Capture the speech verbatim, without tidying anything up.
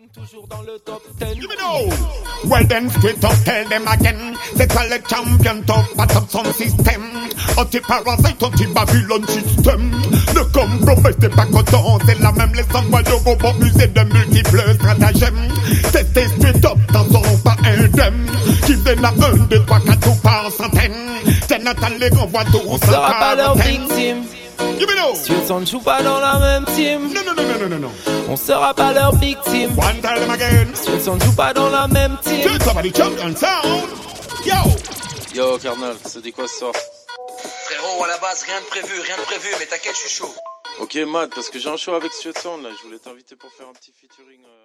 Toujours dans le top ten. You know. Well then, straight up, tell them again. C'est pas le champion top, pas top son système. Anti-parasite, anti-Babylon système. Ne compromettez t'es pas content, c'est la même laissant moi de vos pour user de multiples stratagèmes. Testez straight up, t'en seront pas indemnes. Qui viennent à un, deux, trois, quatre ou par centaines. T'es Nathan les renvoie tous. On sera pas leur victime. Situation ne joue pas dans la même team. Non, non, non, non, non, non, non. On sera pas leur victime. One tell them again. Situation ne joue pas dans la même team. Tell somebody champion sound. Yo. Yo, Carnal, ça dit quoi ce soir? Frérot, à la base, rien de prévu, rien de prévu, mais t'inquiète, je suis chaud. Ok, Matt, parce que j'ai un show avec Stuart Sound là, je voulais t'inviter pour faire un petit featuring. Euh...